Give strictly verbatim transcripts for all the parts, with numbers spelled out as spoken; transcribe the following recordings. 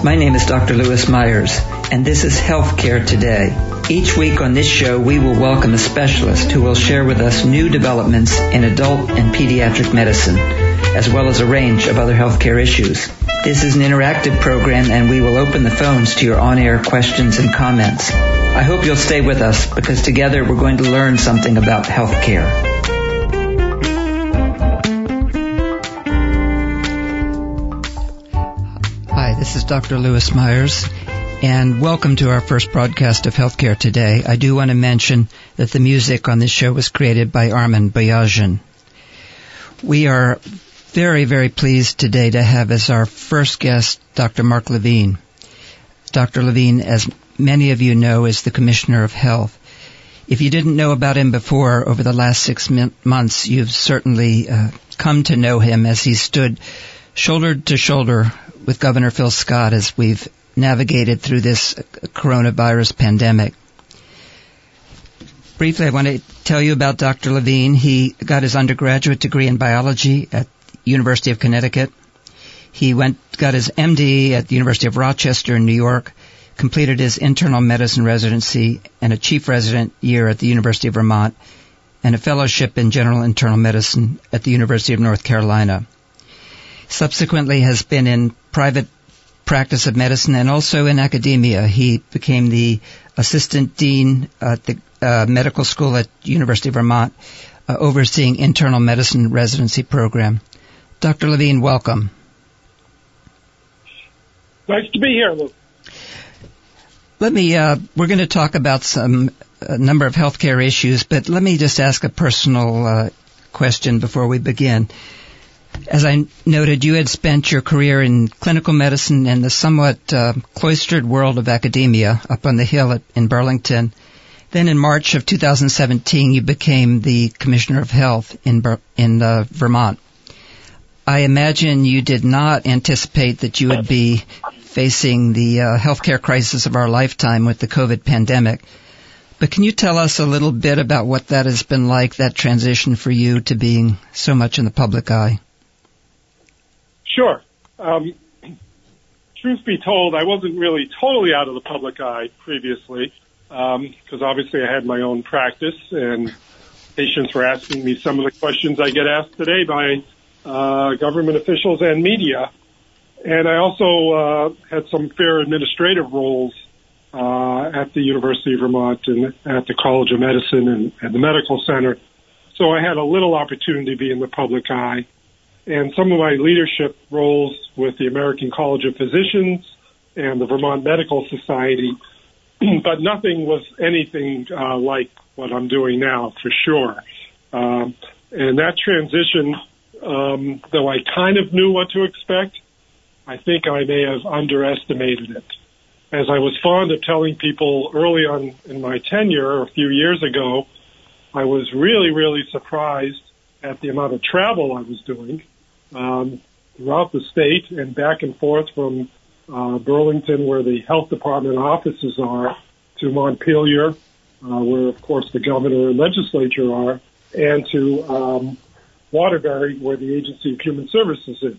My name is Doctor Lewis Myers, and this is Healthcare Today. Each week on this show, we will welcome a specialist who will share with us new developments in adult and pediatric medicine, as well as a range of other healthcare issues. This is an interactive program, and we will open the phones to your on-air questions and comments. I hope you'll stay with us, because together we're going to learn something about healthcare. This is Doctor Lewis Myers, and welcome to our first broadcast of Healthcare Today. I do want to mention that the music on this show was created by Armin Boyajian. We are very, very pleased today to have as our first guest Doctor Mark Levine. Doctor Levine, as many of you know, is the Commissioner of Health. If you didn't know about him before, over the last six months, you've certainly uh, come to know him as he stood shoulder to shoulder with Governor Phil Scott as we've navigated through this coronavirus pandemic. Briefly, I want to tell you about Doctor Levine. He got his undergraduate degree in biology at the University of Connecticut. He went got his M D at the University of Rochester in New York, completed his internal medicine residency and a chief resident year at the University of Vermont, and a fellowship in general internal medicine at the University of North Carolina. Subsequently has been in private practice of medicine and also in academia. He became the assistant dean at the uh, medical school at University of Vermont, uh, overseeing internal medicine residency program. Doctor Levine, welcome. Nice to be here, Lou. Let me, uh, we're going to talk about some, a number of healthcare issues, but let me just ask a personal uh, question before we begin. As I noted, you had spent your career in clinical medicine in the somewhat uh, cloistered world of academia up on the Hill at, in Burlington. Then in March of two thousand seventeen, you became the Commissioner of Health in, in uh, Vermont. I imagine you did not anticipate that you would be facing the uh, healthcare crisis of our lifetime with the COVID pandemic. But can you tell us a little bit about what that has been like, that transition for you to being so much in the public eye? Sure. Um, truth be told, I wasn't really totally out of the public eye previously, because um, obviously I had my own practice, and patients were asking me some of the questions I get asked today by uh, government officials and media. And I also uh, had some fair administrative roles uh, at the University of Vermont and at the College of Medicine and at the Medical Center. So I had a little opportunity to be in the public eye. And some of my leadership roles with the American College of Physicians and the Vermont Medical Society, but nothing was anything uh, like what I'm doing now, for sure. Um, and that transition, um, though I kind of knew what to expect, I think I may have underestimated it. As I was fond of telling people early on in my tenure, a few years ago, I was really, really surprised at the amount of travel I was doing um, throughout the state and back and forth from uh, Burlington, where the health department offices are, to Montpelier, uh, where, of course, the governor and legislature are, and to um, Waterbury, where the Agency of Human Services is.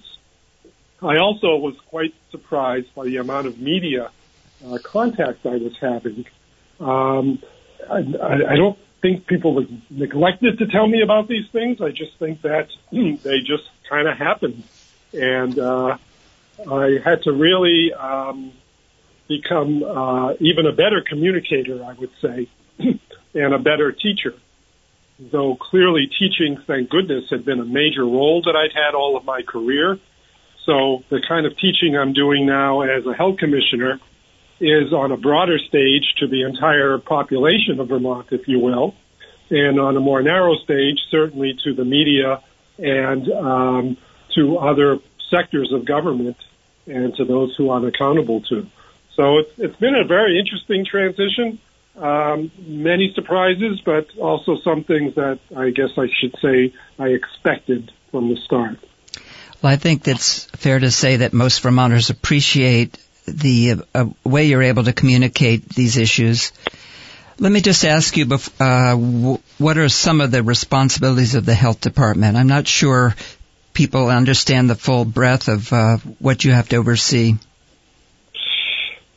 I also was quite surprised by the amount of media uh, contacts I was having. Um, I, I, I don't think people neglected to tell me about these things. I just think that they just kind of happened. And uh, I had to really um, become uh, even a better communicator, I would say, and a better teacher. Though clearly teaching, thank goodness, had been a major role that I'd had all of my career. So the kind of teaching I'm doing now as a health commissioner is on a broader stage to the entire population of Vermont, if you will, and on a more narrow stage, certainly to the media and um, to other sectors of government and to those who I'm accountable to. So it's, it's been a very interesting transition, um, many surprises, but also some things that I guess I should say I expected from the start. Well, I think it's fair to say that most Vermonters appreciate the uh, way you're able to communicate these issues. Let me just ask you, uh, w- what are some of the responsibilities of the health department? I'm not sure people understand the full breadth of uh, what you have to oversee.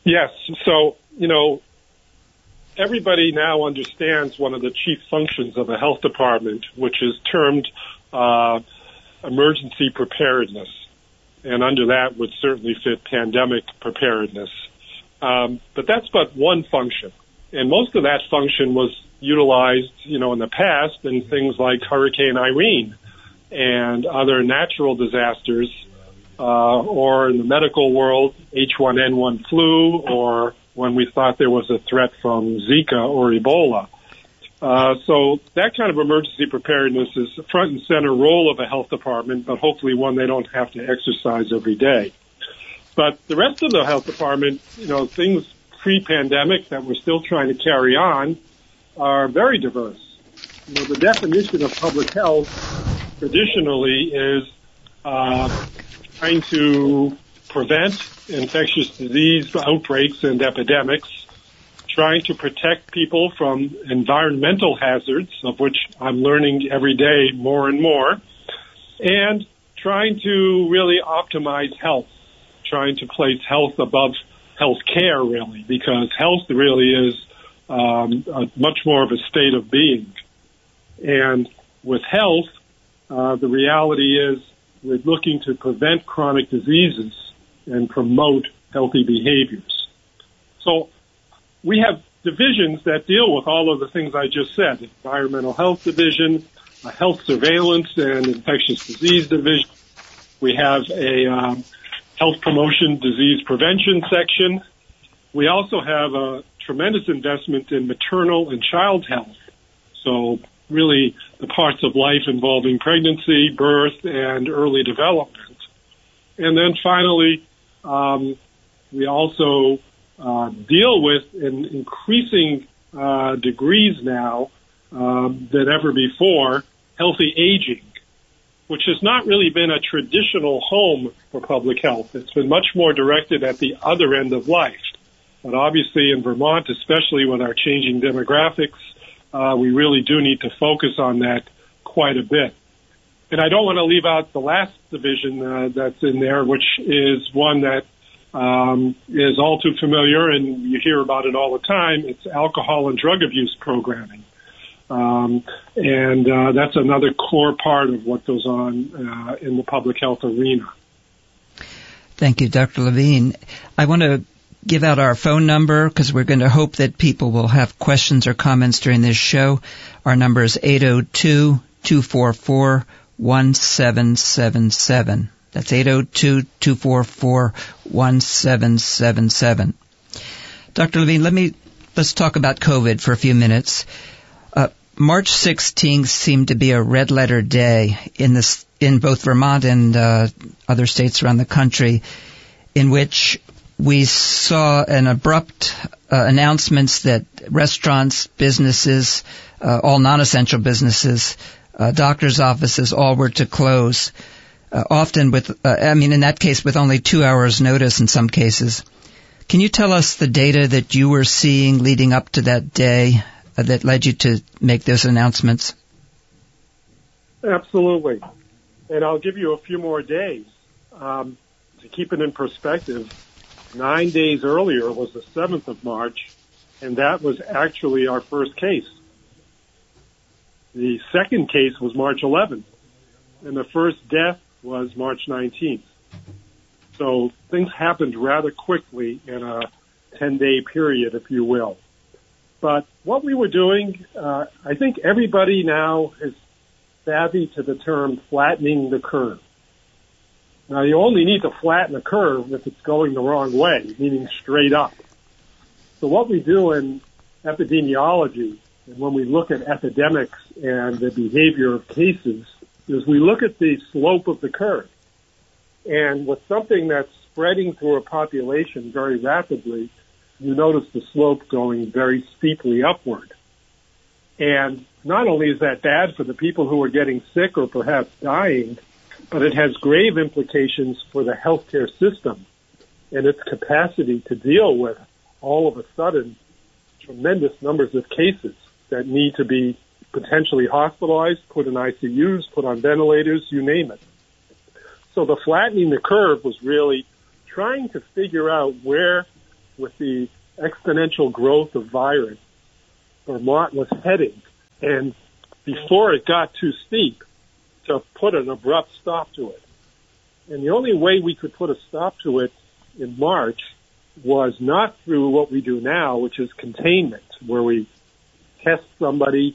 Yes. So, you know, everybody now understands one of the chief functions of a health department, which is termed uh, emergency preparedness. And under that would certainly fit pandemic preparedness. Um, but that's but one function. And most of that function was utilized, you know, in the past in things like Hurricane Irene and other natural disasters, uh, or in the medical world, H one N one flu, or when we thought there was a threat from Zika or Ebola. Uh, so that kind of emergency preparedness is a front and center role of a health department, but hopefully one they don't have to exercise every day. But the rest of the health department, you know, things pre-pandemic that we're still trying to carry on are very diverse. You know, the definition of public health traditionally is uh, trying to prevent infectious disease outbreaks and epidemics, trying to protect people from environmental hazards, of which I'm learning every day more and more, and trying to really optimize health, trying to place health above health care, really, because health really is um, a, much more of a state of being. And with health, uh, the reality is we're looking to prevent chronic diseases and promote healthy behaviors. So we have divisions that deal with all of the things I just said: environmental health division, a health surveillance and infectious disease division. We have a um, health promotion, disease prevention section. We also have a tremendous investment in maternal and child health. So really the parts of life involving pregnancy, birth, and early development. And then finally, um, we also uh, deal with, in increasing uh, degrees now um, than ever before, healthy aging, which has not really been a traditional home for public health. It's been much more directed at the other end of life. But obviously in Vermont, especially with our changing demographics, uh, we really do need to focus on that quite a bit. And I don't want to leave out the last division uh, that's in there, which is one that um, is all too familiar, and you hear about it all the time. It's alcohol and drug abuse programming. Um, and uh, that's another core part of what goes on uh, in the public health arena. Thank you, Doctor Levine. I want to give out our phone number because we're going to hope that people will have questions or comments during this show. Our number is eight oh two, two four four, one seven seven seven. That's eight oh two, two four four, one seven seven seven. Doctor Levine, let me, let's talk about COVID for a few minutes. Uh, March sixteenth seemed to be a red letter day in this, in both Vermont and uh, other states around the country, in which we saw an abrupt uh, announcements that restaurants, businesses, uh, all non-essential businesses, uh, doctors' offices, all were to close. Uh, often with, uh, I mean, in that case, with only two hours notice in some cases. Can you tell us the data that you were seeing leading up to that day uh, that led you to make those announcements? Absolutely. And I'll give you a few more days. Um, to keep it in perspective, nine days earlier was the seventh of March, and that was actually our first case. The second case was March eleventh, and the first death was March nineteenth. So things happened rather quickly in a ten-day period, if you will. But what we were doing, uh, I think everybody now is savvy to the term flattening the curve. Now, you only need to flatten a curve if it's going the wrong way, meaning straight up. So what we do in epidemiology, and when we look at epidemics and the behavior of cases, is we look at the slope of the curve. And with something that's spreading through a population very rapidly, you notice the slope going very steeply upward. And not only is that bad for the people who are getting sick or perhaps dying, but it has grave implications for the healthcare system and its capacity to deal with all of a sudden tremendous numbers of cases that need to be potentially hospitalized, put in I C Us, put on ventilators, you name it. So the flattening the curve was really trying to figure out where with the exponential growth of virus, Vermont was heading, and before it got too steep, to put an abrupt stop to it. And the only way we could put a stop to it in March was not through what we do now, which is containment, where we test somebody,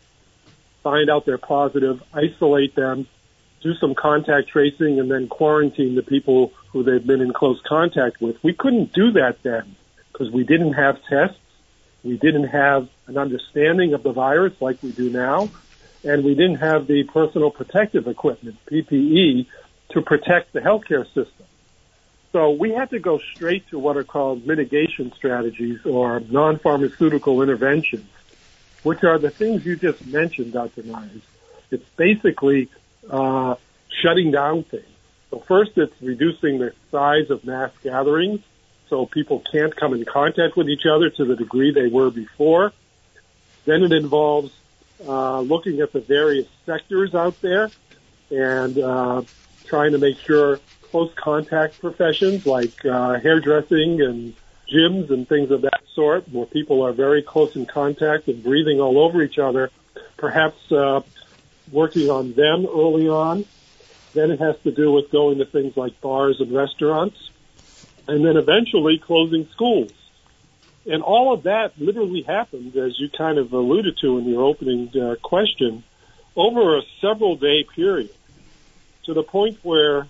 find out they're positive, isolate them, do some contact tracing, and then quarantine the people who they've been in close contact with. We couldn't do that then because we didn't have tests, we didn't have an understanding of the virus like we do now, and we didn't have the personal protective equipment, P P E, to protect the healthcare system. So we had to go straight to what are called mitigation strategies or non-pharmaceutical interventions, which are the things you just mentioned, Doctor Myers. It's basically uh, shutting down things. So first it's reducing the size of mass gatherings so people can't come in contact with each other to the degree they were before. Then it involves uh, looking at the various sectors out there and uh, trying to make sure close contact professions like uh, hairdressing and gyms and things of that sort, where people are very close in contact and breathing all over each other, perhaps uh, working on them early on. Then it has to do with going to things like bars and restaurants, and then eventually closing schools. And all of that literally happened, as you kind of alluded to in your opening uh, question, over a several-day period, to the point where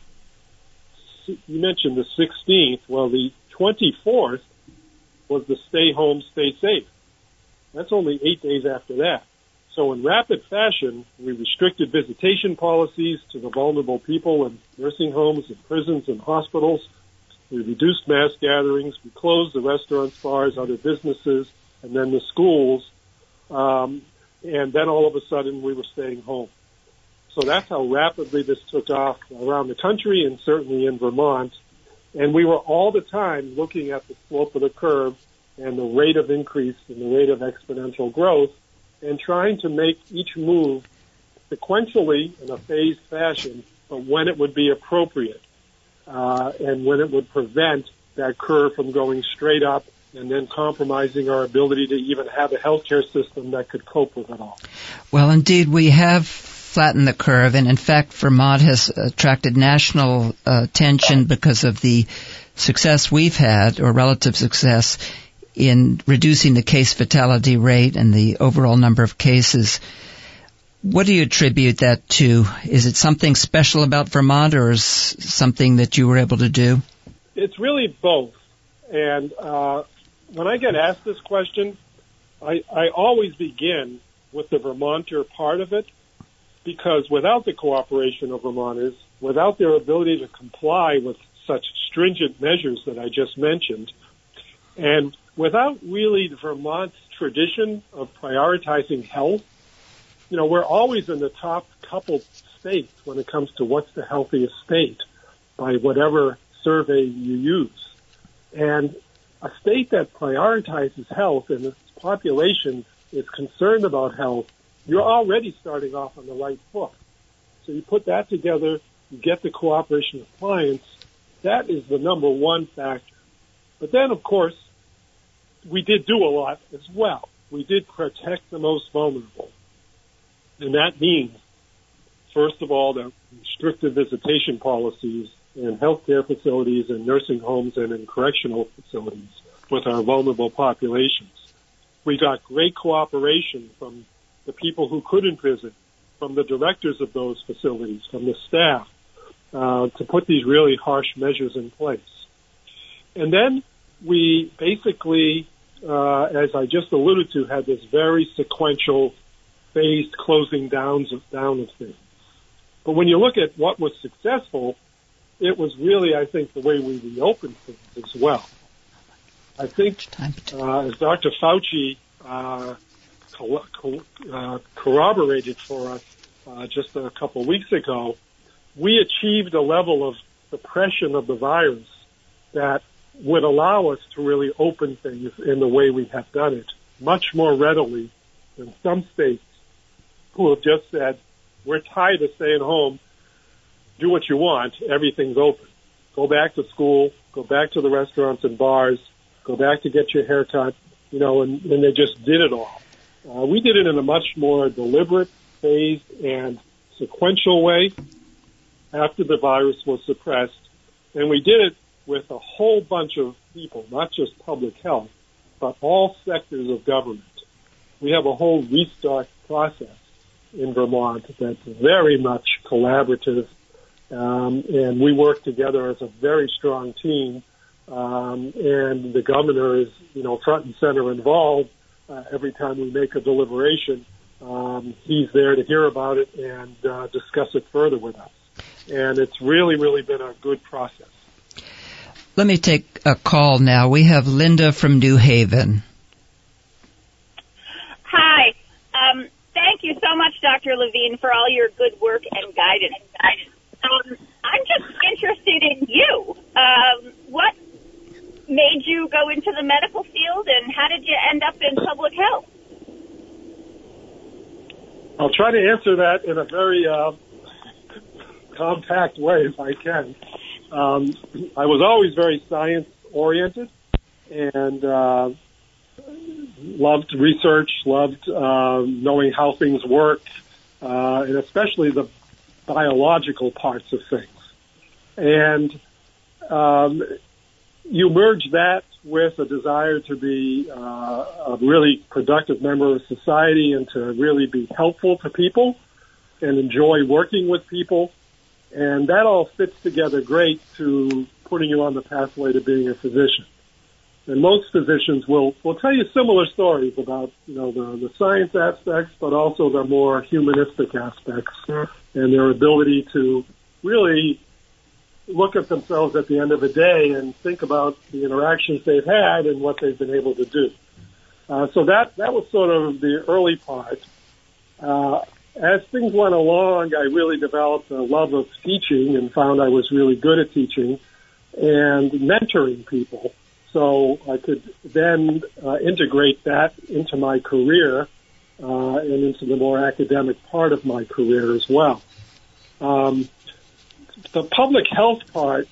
you mentioned the sixteenth. Well, the twenty-fourth was the stay home, stay safe. That's only eight days after that. So in rapid fashion, we restricted visitation policies to the vulnerable people in nursing homes and prisons and hospitals. We reduced mass gatherings. We closed the restaurants, bars, other businesses, and then the schools. Um, and then all of a sudden, we were staying home. So that's how rapidly this took off around the country and certainly in Vermont. And we were all the time looking at the slope of the curve and the rate of increase and the rate of exponential growth and trying to make each move sequentially in a phased fashion, but when it would be appropriate uh, and when it would prevent that curve from going straight up and then compromising our ability to even have a healthcare system that could cope with it all. Well, indeed, we have flattened the curve, and in fact, Vermont has attracted national uh, attention because of the success we've had, or relative success, in reducing the case fatality rate and the overall number of cases. What do you attribute that to? Is it something special about Vermont, or is something that you were able to do? It's really both. And uh, when I get asked this question, I, I always begin with the Vermonter part of it, because without the cooperation of Vermonters, without their ability to comply with such stringent measures that I just mentioned, and without really Vermont's tradition of prioritizing health, you know, we're always in the top couple states when it comes to what's the healthiest state by whatever survey you use. And a state that prioritizes health and its population is concerned about health, you're already starting off on the right foot. So you put that together, you get the cooperation of clients, that is the number one factor. But then, of course, we did do a lot as well. We did protect the most vulnerable. And that means, first of all, the restrictive visitation policies in healthcare facilities and nursing homes and in correctional facilities with our vulnerable populations. We got great cooperation from the people who couldn't visit, from the directors of those facilities, from the staff, uh, to put these really harsh measures in place. And then we basically, uh, as I just alluded to, had this very sequential, phased closing downs of, down of things. But when you look at what was successful, it was really, I think, the way we reopened things as well. I think, uh, as Doctor Fauci uh, co- co- uh, corroborated for us uh, just a couple of weeks ago, we achieved a level of suppression of the virus that would allow us to really open things in the way we have done it much more readily than some states who have just said, we're tired of staying home, do what you want, everything's open. Go back to school, go back to the restaurants and bars, go back to get your hair cut, you know, and, and they just did it all. Uh, we did it in a much more deliberate, phased, and sequential way after the virus was suppressed. And we did it with a whole bunch of people, not just public health, but all sectors of government. We have a whole restart process in Vermont that's very much collaborative, um, and we work together as a very strong team. Um, and the governor is, you know, front and center involved. Uh, every time we make a deliberation, um, he's there to hear about it and uh, discuss it further with us. And it's really, really been a good process. Let me take a call now. We have Linda from New Haven. Hi. Um, thank you so much, Doctor Levine, for all your good work and guidance. Um, I'm just interested in you. Um, what made you go into the medical field, and how did you end up in public health? I'll try to answer that in a very uh, compact way if I can. Um, I was always very science-oriented and uh, loved research, loved uh, knowing how things work, uh, and especially the biological parts of things. And um, you merge that with a desire to be uh, a really productive member of society and to really be helpful to people and enjoy working with people. And that all fits together great to putting you on the pathway to being a physician. And most physicians will, will tell you similar stories about, you know, the, the science aspects, but also the more humanistic aspects and their ability to really look at themselves at the end of the day and think about the interactions they've had and what they've been able to do. Uh, so that, that was sort of the early part. Uh, as things went along, I really developed a love of teaching and found I was really good at teaching and mentoring people. So I could then uh, integrate that into my career uh, and into the more academic part of my career as well. Um, the public health part,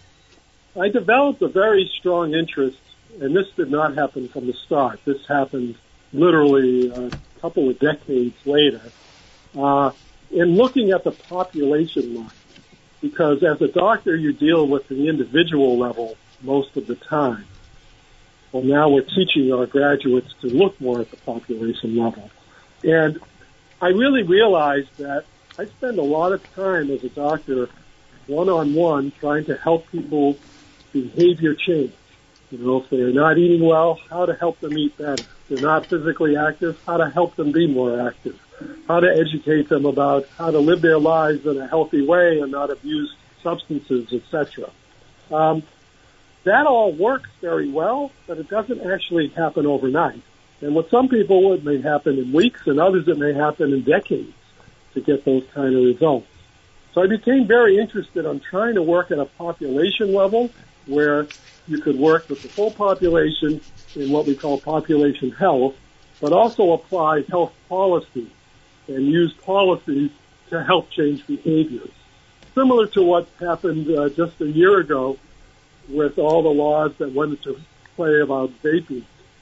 I developed a very strong interest, and this did not happen from the start. This happened literally a couple of decades later, uh, in looking at the population line. Because as a doctor, you deal with the individual level most of the time. Well, now we're teaching our graduates to look more at the population level. And I really realized that I spend a lot of time as a doctor one-on-one trying to help people behavior change. You know, if they're not eating well, how to help them eat better. If they're not physically active, how to help them be more active. How to educate them about how to live their lives in a healthy way and not abuse substances, et cetera. Um, that all works very well, but it doesn't actually happen overnight. And with some people, it may happen in weeks, and others it may happen in decades to get those kind of results. So I became very interested on trying to work at a population level where you could work with the full population in what we call population health, but also apply health policy and use policies to help change behaviors. Similar to what happened uh, just a year ago with all the laws that went into play about vaping.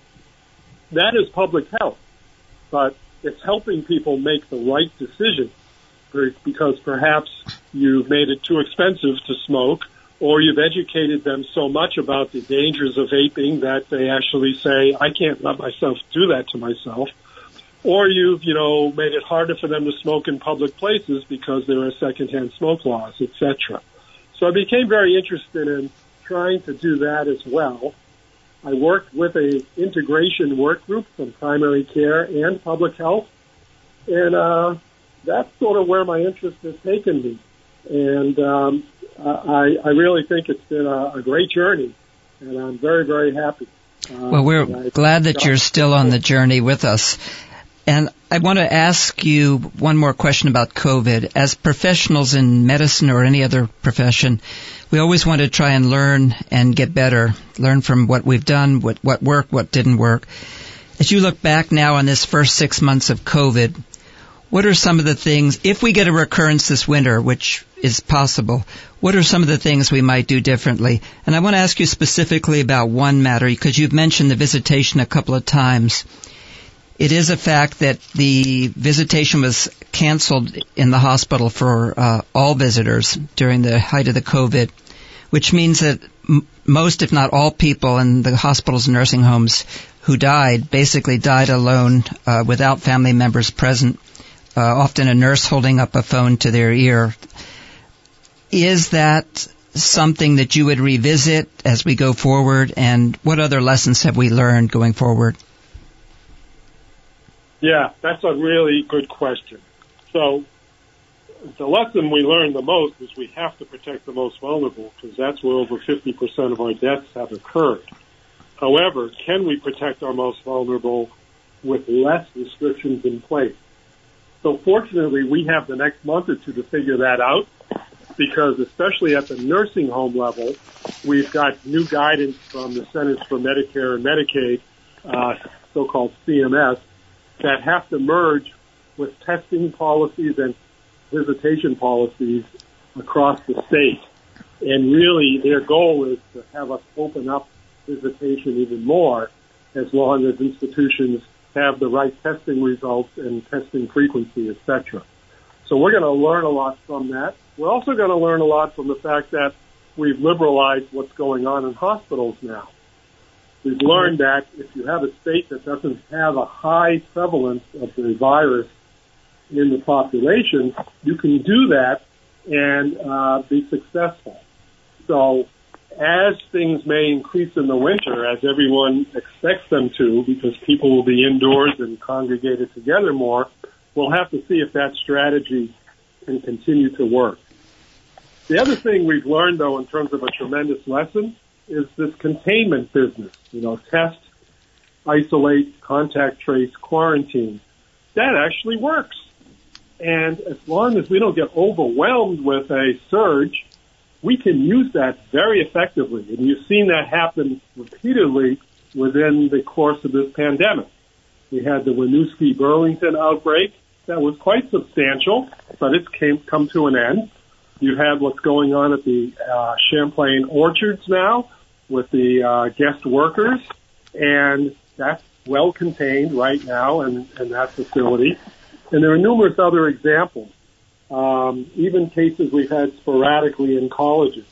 That is public health, but it's helping people make the right decision because perhaps you've made it too expensive to smoke, or you've educated them so much about the dangers of vaping that they actually say, I can't let myself do that to myself. Or you've, you know, made it harder for them to smoke in public places because there are secondhand smoke laws, et cetera. So I became very interested in trying to do that as well. I worked with a integration work group from primary care and public health, and uh, that's sort of where my interest has taken me. And um, I, I really think it's been a, a great journey, and I'm very, very happy. Uh, well, we're glad that you're still on the journey with us. And I want to ask you one more question about COVID. As professionals in medicine or any other profession, we always want to try and learn and get better, learn from what we've done, what, what worked, what didn't work. As you look back now on this first six months of COVID, what are some of the things, if we get a recurrence this winter, which is possible, what are some of the things we might do differently? And I want to ask you specifically about one matter, because you've mentioned the visitation a couple of times. It is a fact that the visitation was canceled in the hospital for uh, all visitors during the height of the COVID, which means that m- most, if not all, people in the hospitals and nursing homes who died basically died alone uh, without family members present, uh, often a nurse holding up a phone to their ear. Is that something that you would revisit as we go forward, and what other lessons have we learned going forward? Yeah, that's a really good question. So the lesson we learned the most is we have to protect the most vulnerable, because that's where over fifty percent of our deaths have occurred. However, can we protect our most vulnerable with less restrictions in place? So fortunately, we have the next month or two to figure that out, because especially at the nursing home level, we've got new guidance from the Centers for Medicare and Medicaid, uh, so-called C M S, that have to merge with testing policies and visitation policies across the state. And really, their goal is to have us open up visitation even more, as long as institutions have the right testing results and testing frequency, et cetera. So we're going to learn a lot from that. We're also going to learn a lot from the fact that we've liberalized what's going on in hospitals now. We've learned that if you have a state that doesn't have a high prevalence of the virus in the population, you can do that and uh, be successful. So as things may increase in the winter, as everyone expects them to, because people will be indoors and congregated together more, we'll have to see if that strategy can continue to work. The other thing we've learned, though, in terms of a tremendous lesson, is this containment business. You know, test, isolate, contact trace, quarantine. That actually works. And as long as we don't get overwhelmed with a surge, we can use that very effectively. And you've seen that happen repeatedly within the course of this pandemic. We had the Winooski Burlington outbreak. That was quite substantial, but it's came, come to an end. You have what's going on at the uh, Champlain Orchards now with the uh, guest workers, and that's well contained right now in, in that facility. And there are numerous other examples, um, even cases we've had sporadically in colleges.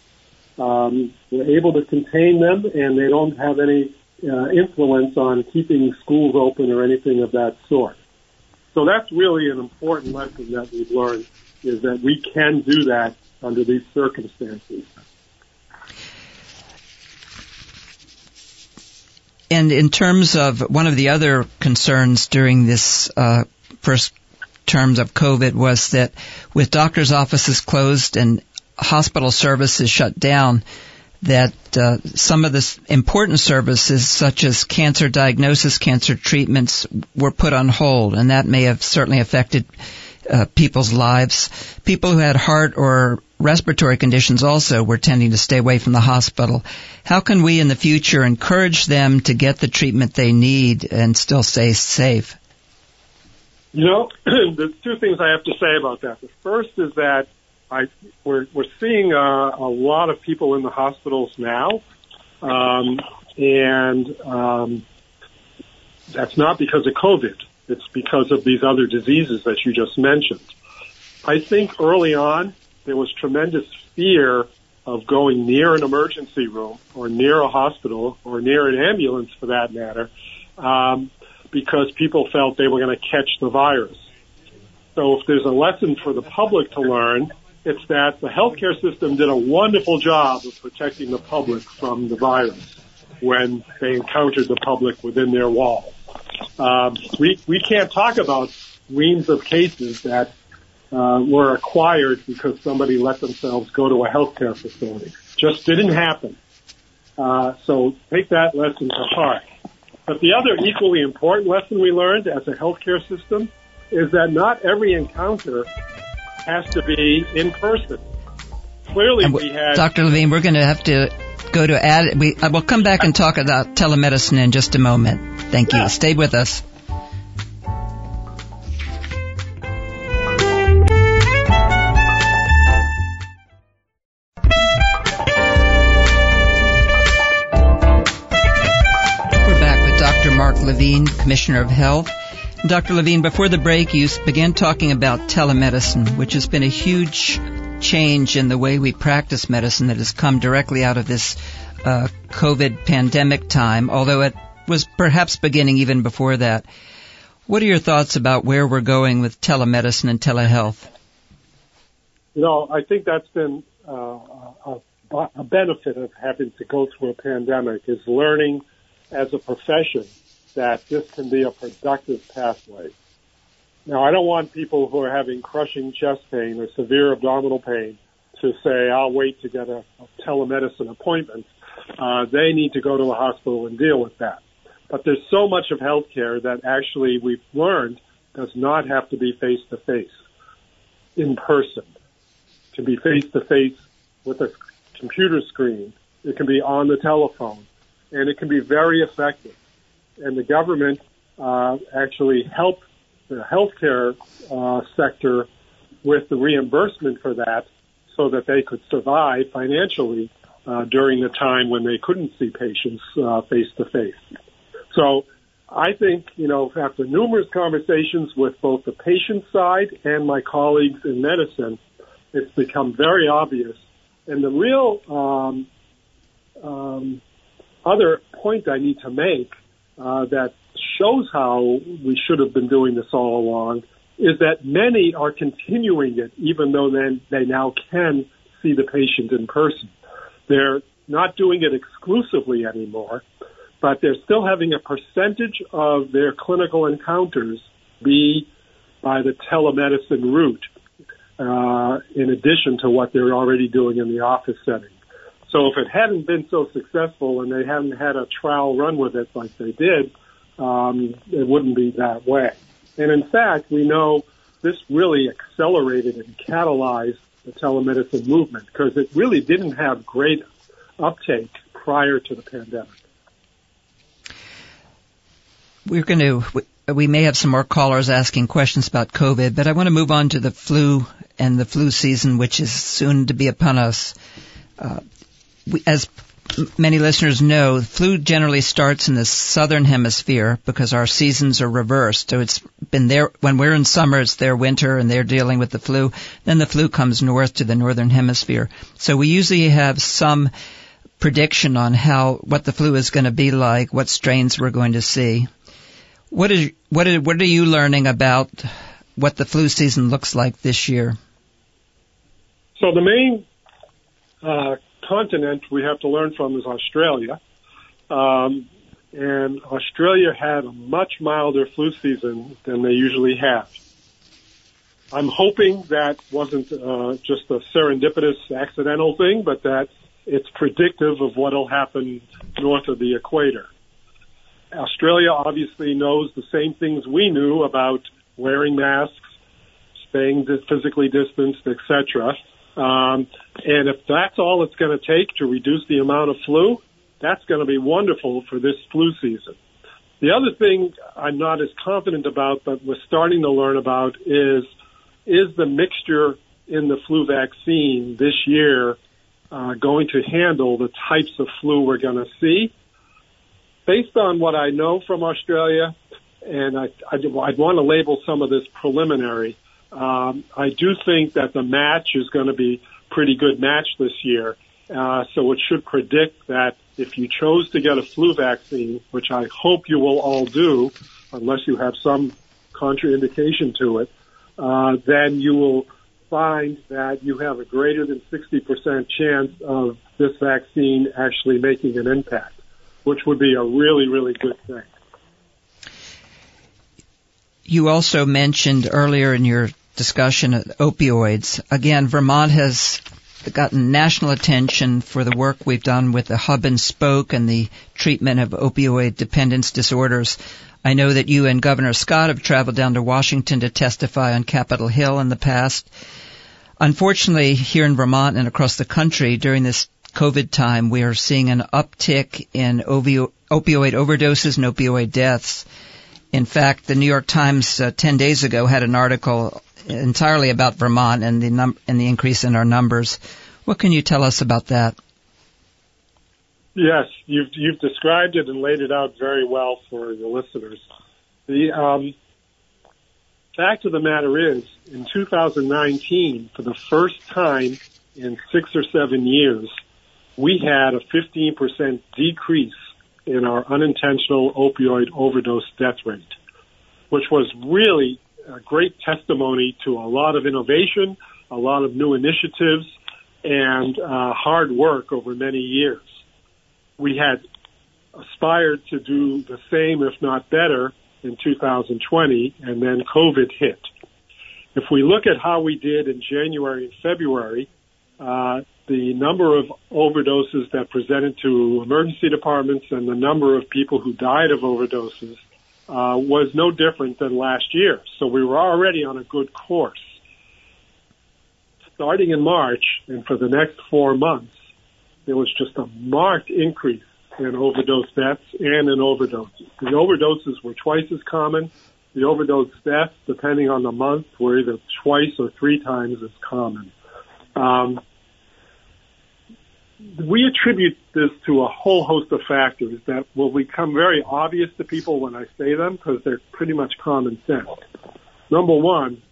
Um, we're able to contain them, and they don't have any uh, influence on keeping schools open or anything of that sort. So that's really an important lesson that we've learned, is that we can do that under these circumstances. And in terms of one of the other concerns during this uh, first terms of COVID was that with doctors' offices closed and hospital services shut down, that uh, some of the important services, such as cancer diagnosis, cancer treatments, were put on hold, and that may have certainly affected uh, people's lives. People who had heart or respiratory conditions also were tending to stay away from the hospital. How can we in the future encourage them to get the treatment they need and still stay safe? You know, there's two things I have to say about that. The first is that I, we're, we're seeing uh, a lot of people in the hospitals now, um, and um, that's not because of COVID. It's because of these other diseases that you just mentioned. I think early on there was tremendous fear of going near an emergency room or near a hospital or near an ambulance, for that matter, um, because people felt they were going to catch the virus. So if there's a lesson for the public to learn, it's that the healthcare system did a wonderful job of protecting the public from the virus when they encountered the public within their walls. Um, we, we can't talk about reams of cases that uh, were acquired because somebody let themselves go to a healthcare facility. Just didn't happen. Uh, so take that lesson to heart. But the other equally important lesson we learned as a healthcare system is that not every encounter has to be in person. Clearly, we had... Doctor Levine, we're going to have to go to ad. We, uh, we'll come back and talk about telemedicine in just a moment. Thank you. Yeah. Stay with us. Commissioner of Health. Doctor Levine, before the break, you began talking about telemedicine, which has been a huge change in the way we practice medicine that has come directly out of this uh, COVID pandemic time, although it was perhaps beginning even before that. What are your thoughts about where we're going with telemedicine and telehealth? You know, I think that's been uh, a, a benefit of having to go through a pandemic is learning as a profession that this can be a productive pathway. Now, I don't want people who are having crushing chest pain or severe abdominal pain to say, I'll wait to get a, a telemedicine appointment. Uh, they need to go to a hospital and deal with that. But there's so much of healthcare that actually we've learned does not have to be face-to-face, in person. To be face-to-face with a computer screen. It can be on the telephone. And it can be very effective. And the government uh, actually helped the healthcare uh, sector with the reimbursement for that so that they could survive financially uh, during the time when they couldn't see patients uh, face-to-face. So I think, you know, after numerous conversations with both the patient side and my colleagues in medicine, it's become very obvious. And the real um, um, other point I need to make uh, that shows how we should have been doing this all along is that many are continuing it even though then they now can see the patient in person. They're not doing it exclusively anymore, but they're still having a percentage of their clinical encounters be by the telemedicine route, uh, in addition to what they're already doing in the office setting. So if it hadn't been so successful and they hadn't had a trial run with it like they did, um, it wouldn't be that way. And in fact, we know this really accelerated and catalyzed the telemedicine movement because it really didn't have great uptake prior to the pandemic. We're going to, we may have some more callers asking questions about COVID, but I want to move on to the flu and the flu season, which is soon to be upon us. Uh, we, as many listeners know, flu generally starts in the southern hemisphere because our seasons are reversed. So it's been there, when we're in summer, it's their winter and they're dealing with the flu. Then the flu comes north to the northern hemisphere. So we usually have some prediction on how, what the flu is going to be like, what strains we're going to see. What is, what is, what are you learning about what the flu season looks like this year? So the main, uh, continent we have to learn from is Australia. Um, and Australia had a much milder flu season than they usually have. I'm hoping that wasn't uh, just a serendipitous accidental thing, but that it's predictive of what will happen north of the equator. Australia obviously knows the same things we knew about wearing masks, staying physically distanced, et cetera. Um, and if that's all it's going to take to reduce the amount of flu, that's going to be wonderful for this flu season. The other thing I'm not as confident about, but we're starting to learn about, is is the mixture in the flu vaccine this year uh, going to handle the types of flu we're going to see? Based on what I know from Australia, and I, I, I'd want to label some of this preliminary, Um, I do think that the match is going to be pretty good match this year. Uh, so it should predict that if you chose to get a flu vaccine, which I hope you will all do, unless you have some contraindication to it, uh, then you will find that you have a greater than sixty percent chance of this vaccine actually making an impact, which would be a really, really good thing. You also mentioned earlier in your discussion of opioids. Again, Vermont has gotten national attention for the work we've done with the hub and spoke and the treatment of opioid dependence disorders. I know that you and Governor Scott have traveled down to Washington to testify on Capitol Hill in the past. Unfortunately, here in Vermont and across the country during this COVID time, we are seeing an uptick in opioid overdoses and opioid deaths. In fact, the New York Times uh, ten days ago had an article entirely about Vermont and the num- and the increase in our numbers. What can you tell us about that? Yes, you've you've described it and laid it out very well for the listeners. The um, fact of the matter is, in two thousand nineteen, for the first time in six or seven years, we had a fifteen percent decrease in our unintentional opioid overdose death rate, which was really a great testimony to a lot of innovation, a lot of new initiatives, and uh, hard work over many years. We had aspired to do the same, if not better, in two thousand twenty, and then COVID hit. If we look at how we did in January and February, uh, the number of overdoses that presented to emergency departments and the number of people who died of overdoses uh, was no different than last year. So we were already on a good course. Starting in March and for the next four months, there was just a marked increase in overdose deaths and in overdoses. The overdoses were twice as common. The overdose deaths, depending on the month, were either twice or three times as common. Um, we attribute this to a whole host of factors that will become very obvious to people when I say them because they're pretty much common sense. Number one,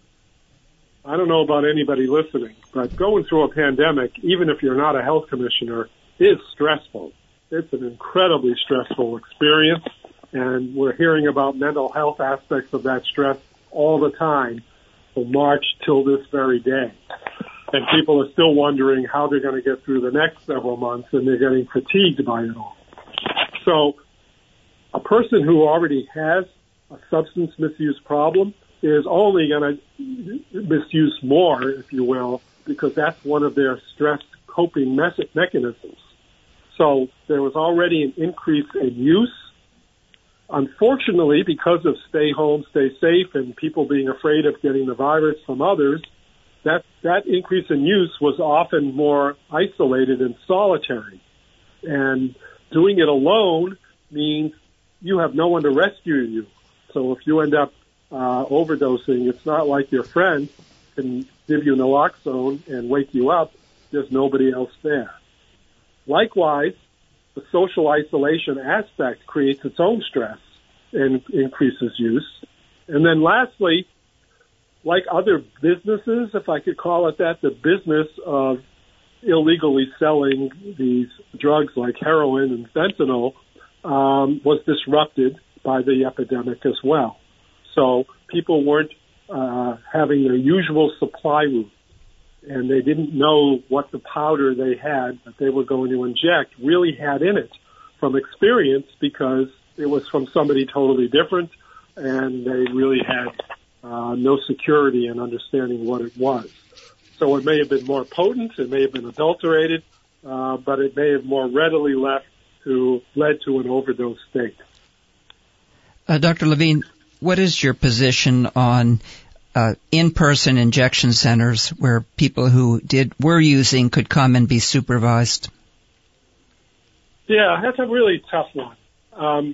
I don't know about anybody listening, but going through a pandemic, even if you're not a health commissioner, is stressful. It's an incredibly stressful experience, and we're hearing about mental health aspects of that stress all the time from March till this very day. And people are still wondering how they're going to get through the next several months, and they're getting fatigued by it all. So a person who already has a substance misuse problem is only going to misuse more, if you will, because that's one of their stress coping me- mechanisms. So there was already an increase in use. Unfortunately, because of stay home, stay safe, and people being afraid of getting the virus from others, that, that increase in use was often more isolated and solitary. And doing it alone means you have no one to rescue you. So if you end up uh, overdosing, it's not like your friend can give you naloxone and wake you up. There's nobody else there. Likewise, the social isolation aspect creates its own stress and increases use. And then lastly, like other businesses, if I could call it that, the business of illegally selling these drugs like heroin and fentanyl um, was disrupted by the epidemic as well. So people weren't uh, having their usual supply route, and they didn't know what the powder they had that they were going to inject really had in it from experience because it was from somebody totally different, and they really had uh, no security in understanding what it was. So it may have been more potent, it may have been adulterated, uh, but it may have more readily left to led to an overdose state. Uh, Doctor Levine, what is your position on uh, in-person injection centers where people who did were using could come and be supervised? Yeah, that's a really tough one. Um,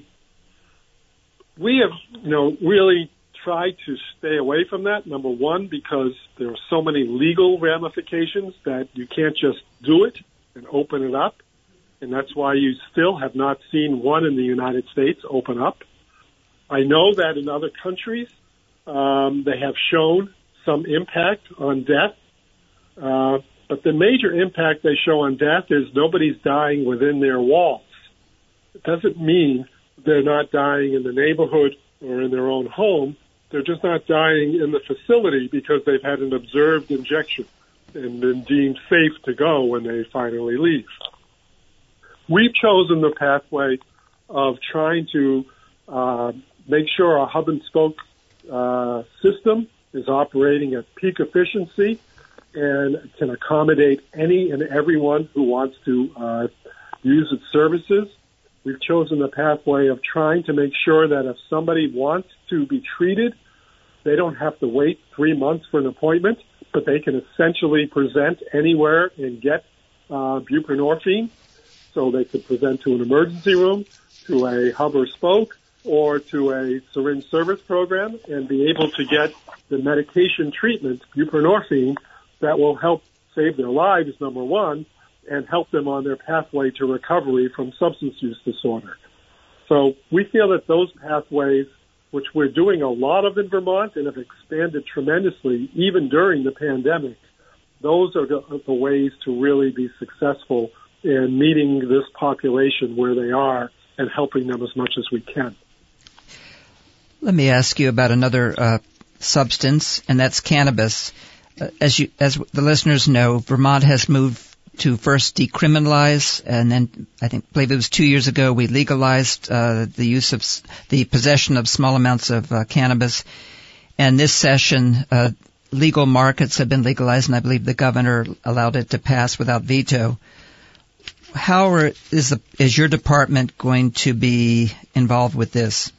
we have, you know, really tried to stay away from that, number one, because there are so many legal ramifications that you can't just do it and open it up. And that's why you still have not seen one in the United States open up. I know that in other countries, um, they have shown some impact on death. Uh, but the major impact they show on death is nobody's dying within their walls. It doesn't mean they're not dying in the neighborhood or in their own home. They're just not dying in the facility because they've had an observed injection and been deemed safe to go when they finally leave. We've chosen the pathway of trying to uh, make sure our hub and spoke uh, system is operating at peak efficiency and can accommodate any and everyone who wants to uh, use its services. We've chosen the pathway of trying to make sure that if somebody wants to be treated, they don't have to wait three months for an appointment, but they can essentially present anywhere and get uh, buprenorphine. So they could present to an emergency room, to a hub or spoke, or to a syringe service program and be able to get the medication treatment, buprenorphine, that will help save their lives, number one, and help them on their pathway to recovery from substance use disorder. So we feel that those pathways which we're doing a lot of in Vermont and have expanded tremendously even during the pandemic, those are the, the ways to really be successful in meeting this population where they are and helping them as much as we can. Let me ask you about another uh, substance, and that's cannabis. Uh, as you, as the listeners know, Vermont has moved to first decriminalize, and then I think, believe it was two years ago, we legalized uh, the use of the possession of small amounts of uh, cannabis. And this session, uh, legal markets have been legalized, and I believe the governor allowed it to pass without veto. How are, is the is your department going to be involved with this?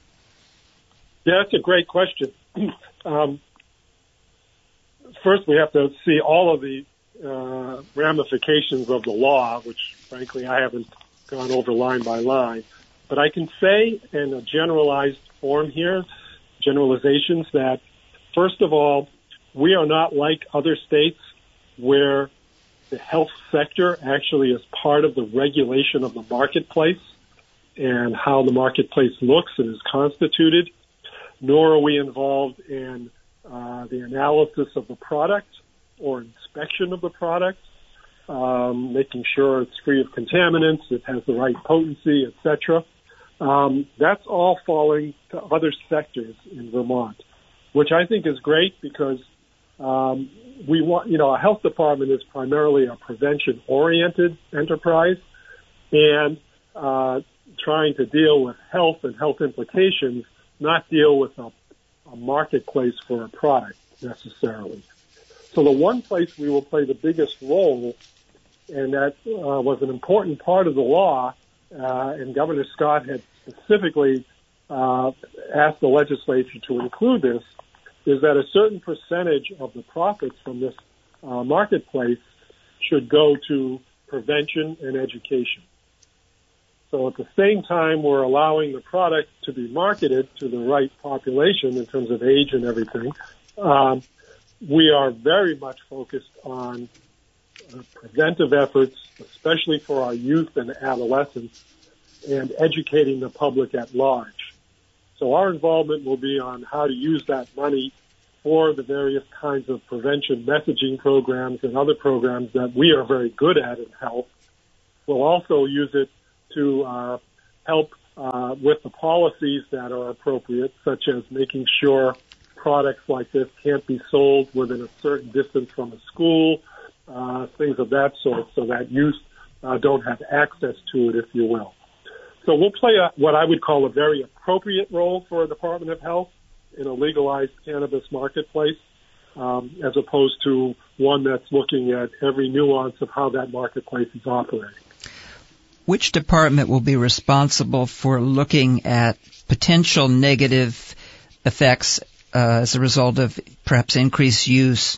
Yeah, that's a great question. Um, first, we have to see all of the uh, ramifications of the law, which, frankly, I haven't gone over line by line. But I can say in a generalized form here, generalizations, that, first of all, we are not like other states where the health sector actually is part of the regulation of the marketplace and how the marketplace looks and is constituted, nor are we involved in uh, the analysis of the product or inspection of the product, um, making sure it's free of contaminants, it has the right potency, et cetera. Um, that's all falling to other sectors in Vermont, which I think is great because um, we want, you know, our health department is primarily a prevention-oriented enterprise, and uh, trying to deal with health and health implications, not deal with a, a marketplace for a product necessarily. So the one place we will play the biggest role, and that uh, was an important part of the law, uh, and Governor Scott had specifically uh, asked the legislature to include this, is that a certain percentage of the profits from this uh, marketplace should go to prevention and education. So at the same time we're allowing the product to be marketed to the right population in terms of age and everything, um, we are very much focused on uh, preventive efforts, especially for our youth and adolescents, and educating the public at large. So our involvement will be on how to use that money for the various kinds of prevention messaging programs and other programs that we are very good at in health. We'll also use it to uh, help uh, with the policies that are appropriate, such as making sure products like this can't be sold within a certain distance from a school, uh, things of that sort, so that youth uh, don't have access to it, if you will. So we'll play a, what I would call a very appropriate role for a Department of Health in a legalized cannabis marketplace, um, as opposed to one that's looking at every nuance of how that marketplace is operating. Which department will be responsible for looking at potential negative effects uh, as a result of perhaps increased use?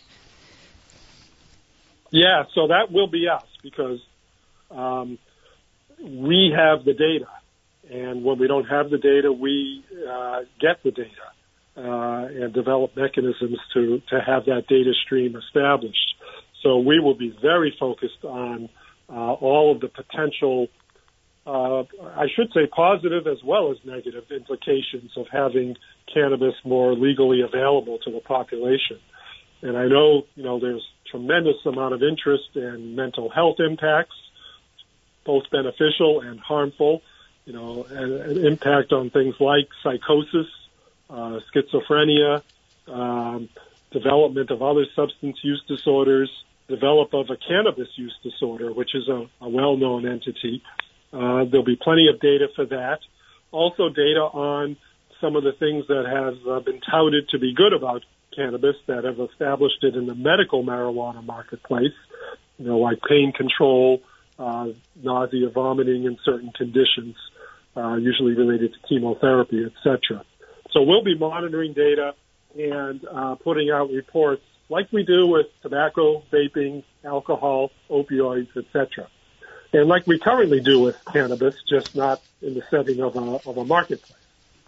Yeah, so that will be us because um, we have the data. And when we don't have the data, we uh, get the data uh, and develop mechanisms to, to have that data stream established. So we will be very focused on uh, all of the potential, uh, I should say positive as well as negative implications of having cannabis more legally available to the population. And I know, you know, there's tremendous amount of interest in mental health impacts, both beneficial and harmful. You know, an, an impact on things like psychosis, uh, schizophrenia, um, development of other substance use disorders, develop of a cannabis use disorder, which is a, a well-known entity. Uh, there'll be plenty of data for that. Also data on some of the things that have uh, been touted to be good about cannabis that have established it in the medical marijuana marketplace, you know, like pain control, uh, nausea, vomiting in certain conditions. Uh, usually related to chemotherapy, et cetera. So we'll be monitoring data and uh, putting out reports like we do with tobacco, vaping, alcohol, opioids, et cetera. And like we currently do with cannabis, just not in the setting of a, of a marketplace.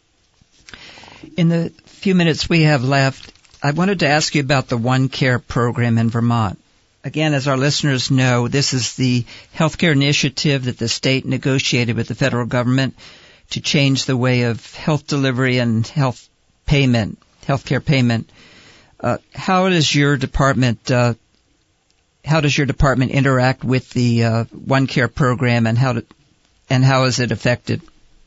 In the few minutes we have left, I wanted to ask you about the One Care program in Vermont. Again, as our listeners know, this is the healthcare initiative that the state negotiated with the federal government to change the way of health delivery and health payment, healthcare payment. Uh, how does your department uh, how does your department interact with the uh, OneCare program, and how to, and how is it affected?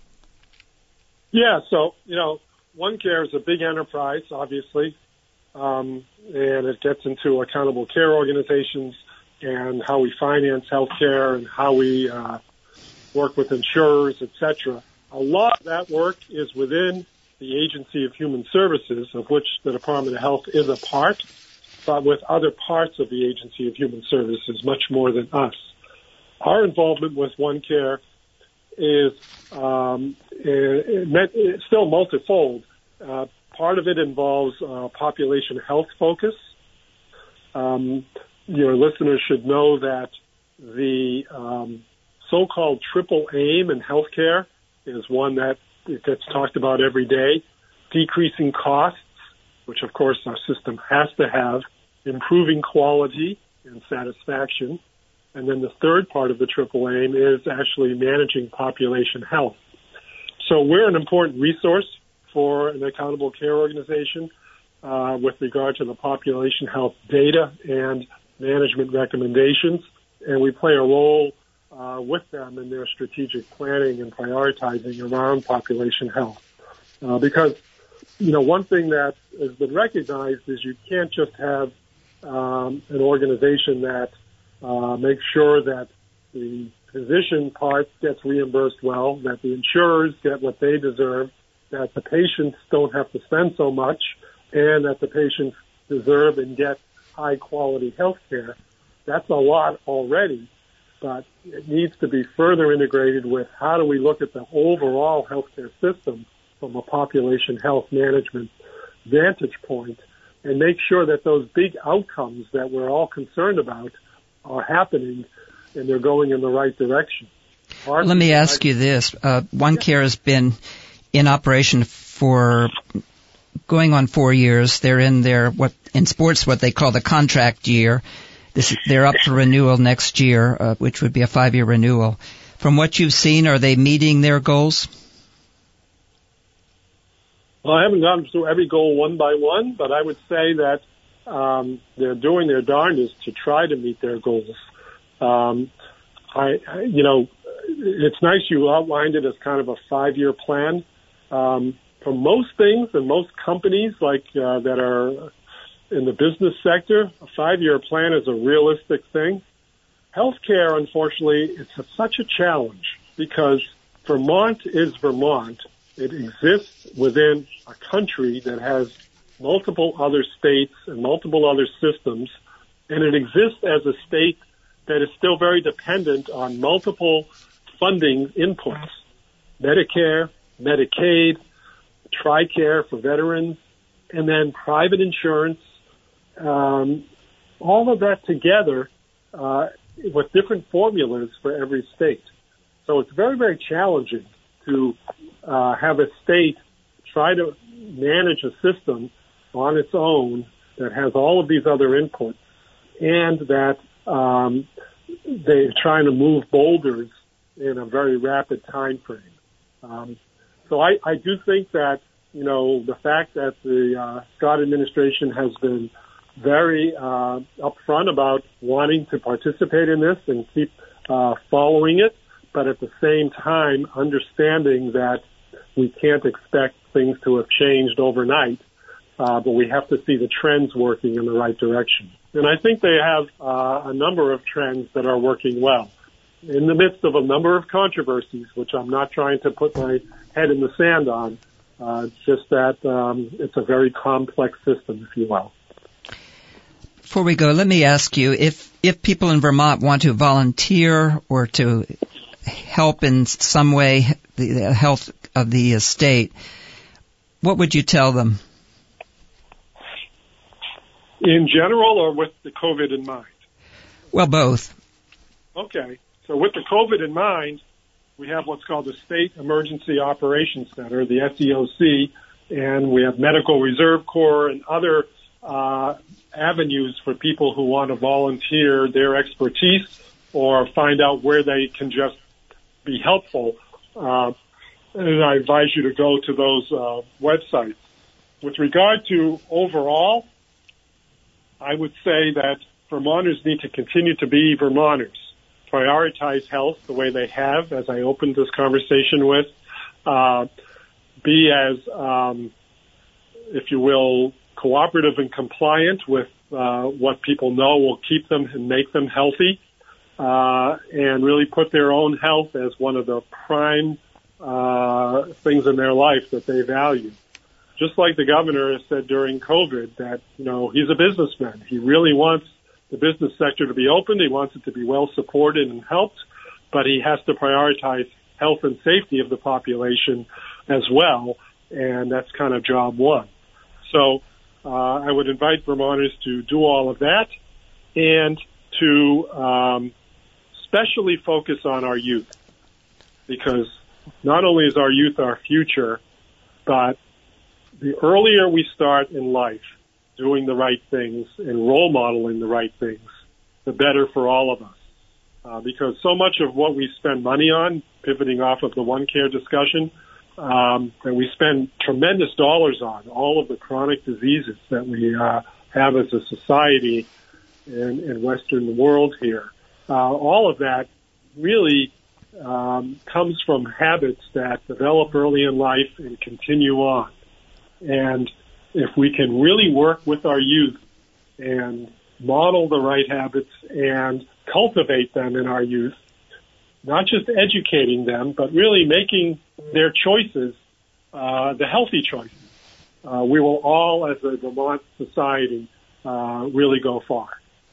Yeah, so you know, OneCare is a big enterprise, obviously, um, and it gets into accountable care organizations and how we finance healthcare and how we uh, work with insurers, et cetera. A lot of that work is within the Agency of Human Services, of which the Department of Health is a part, but with other parts of the Agency of Human Services, much more than us. Our involvement with OneCare is um, it, it, it's still multifold. Uh, part of it involves uh, population health focus. Um, your listeners should know that the um, so-called triple aim in healthcare is one that gets talked about every day. Decreasing costs, which of course our system has to have, improving quality and satisfaction. And then the third part of the triple aim is actually managing population health. So we're an important resource for an accountable care organization uh, with regard to the population health data and management recommendations. And we play a role uh, with them in their strategic planning and prioritizing around population health. Uh, because, you know, one thing that has been recognized is you can't just have um, an organization that uh, makes sure that the physician part gets reimbursed well, that the insurers get what they deserve, that the patients don't have to spend so much, and that the patients deserve and get high-quality health care. That's a lot already, but it needs to be further integrated with how do we look at the overall healthcare system from a population health management vantage point and make sure that those big outcomes that we're all concerned about are happening and they're going in the right direction. Our Let me ask you this. Uh, OneCare has been in operation for going on four years. They're in their, what in sports, what they call the contract year. This, they're up for renewal next year, uh, which would be a five-year renewal. From what you've seen, are they meeting their goals? Well, I haven't gone through every goal one by one, but I would say that um, they're doing their darndest to try to meet their goals. Um, I, I, you know, it's nice you outlined it as kind of a five-year plan. Um, for most things and most companies like uh, that are in the business sector, a five-year plan is a realistic thing. Healthcare, unfortunately, it's a, such a challenge because Vermont is Vermont. It exists within a country that has multiple other states and multiple other systems, and it exists as a state that is still very dependent on multiple funding inputs, Medicare, Medicaid, TRICARE for veterans, and then private insurance, um, all of that together uh, with different formulas for every state. So it's very, very challenging to uh, have a state try to manage a system on its own that has all of these other inputs and that um, they're trying to move boulders in a very rapid time frame. Um, so I, I do think that, you know, the fact that the uh, Scott administration has been very uh, upfront about wanting to participate in this and keep uh, following it, but at the same time understanding that we can't expect things to have changed overnight, uh, but we have to see the trends working in the right direction. And I think they have uh, a number of trends that are working well. In the midst of a number of controversies, which I'm not trying to put my head in the sand on, uh, it's just that um, it's a very complex system, if you will. Before we go, let me ask you, if, if people in Vermont want to volunteer or to help in some way the, the health of the state, what would you tell them? In general or with the COVID in mind? Well, both. Okay. So with the COVID in mind, we have what's called the State Emergency Operations Center, the S E O C, and we have Medical Reserve Corps and other uh, avenues for people who want to volunteer their expertise or find out where they can just be helpful. Uh, and I advise you to go to those uh, websites. With regard to overall, I would say that Vermonters need to continue to be Vermonters, prioritize health the way they have, as I opened this conversation with, uh, be as, um, if you will, cooperative and compliant with uh, what people know will keep them and make them healthy, uh, and really put their own health as one of the prime uh, things in their life that they value. Just like the governor has said during COVID that, you know, he's a businessman. He really wants the business sector to be open. He wants it to be well supported and helped, but he has to prioritize health and safety of the population as well, and that's kind of job one. So uh, I would invite Vermonters to do all of that and to um, especially focus on our youth, because not only is our youth our future, but the earlier we start in life doing the right things and role modeling the right things, the better for all of us. Uh, because so much of what we spend money on, pivoting off of the One Care discussion, um, and we spend tremendous dollars on, all of the chronic diseases that we uh, have as a society in, in Western world here, uh, all of that really um, comes from habits that develop early in life and continue on. And if we can really work with our youth and model the right habits and cultivate them in our youth, not just educating them, but really making their choices uh, the healthy choices, uh, we will all, as a Vermont society, uh, really go far.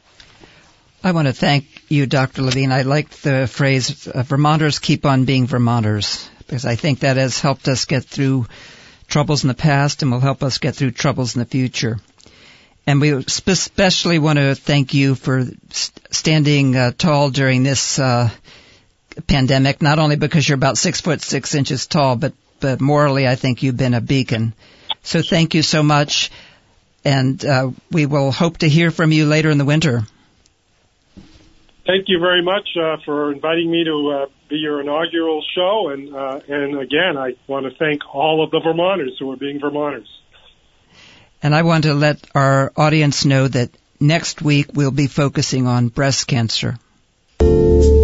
I want to thank you, Doctor Levine. I liked the phrase, uh, Vermonters keep on being Vermonters, because I think that has helped us get through troubles in the past and will help us get through troubles in the future. And we especially want to thank you for st- standing uh, tall during this uh, pandemic, not only because you're about six foot six inches tall, but, but morally I think you've been a beacon. So thank you so much, and uh, we will hope to hear from you later in the winter. Thank you very much uh, for inviting me to uh, be your inaugural show. And, uh, and again, I want to thank all of the Vermonters who are being Vermonters. And I want to let our audience know that next week we'll be focusing on breast cancer.